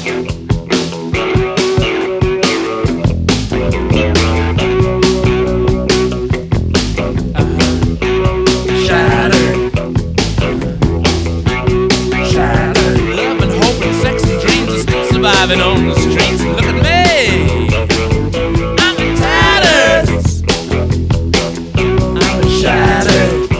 Surviving on the streets, look at me. I'm in tatters. I'm shattered.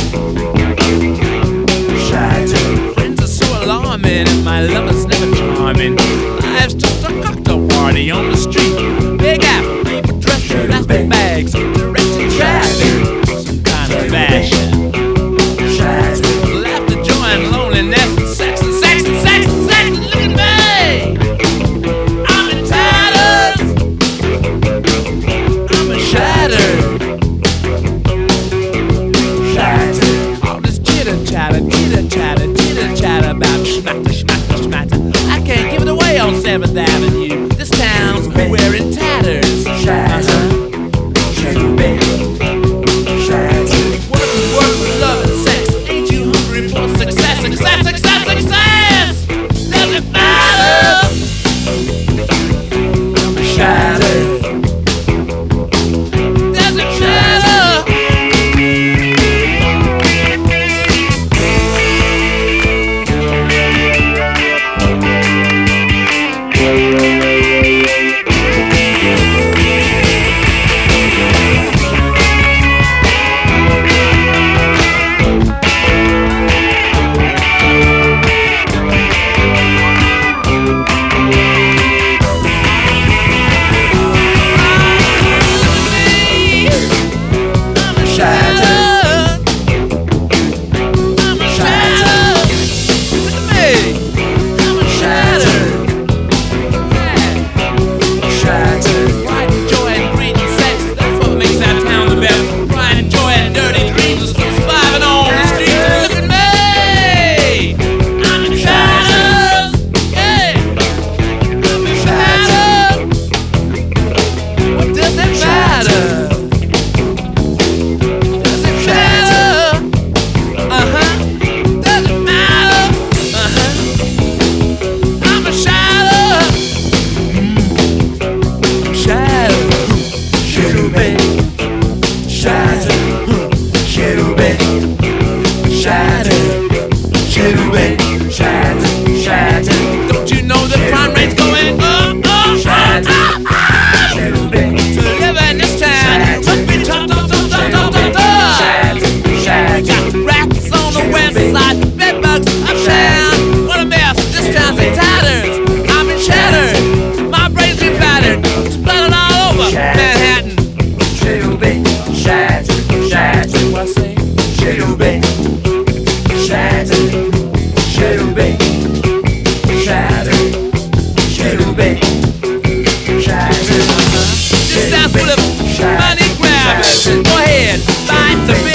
Shattered. Friends are so alarming, and my lover's never charming. Life's just a cocktail party on the street. Big apple, people dressed in plastic bags, directed traffic, some kind of fashion. Shattered. Laughter, joy, and loneliness, and sex, and sex, and sex, and sex. Look at me. Chatter about schmatter, schmatter, schmatter. I can't give it away on 7th Avenue. This town's wearing tatters. Shatter, shatter, baby. Shatter. Work, work, love and sex. Ain't you hungry for success, success, success, success? Does it matter? I'm shattered. Does it matter? Don't you know the crime rate's going up, up, up, up? To live in this town must be tough, tough, tough, tough, tough, tough, tough. Got rats on the west side, bedbugs uptown. What a mess, this town's in tatters. I'm in shattered, my brain's been battered, splattered all over Manhattan. Shattered, shattered, what I say? Shattered, shattered, shattered. This town full of money grabbers. Go ahead, buy it to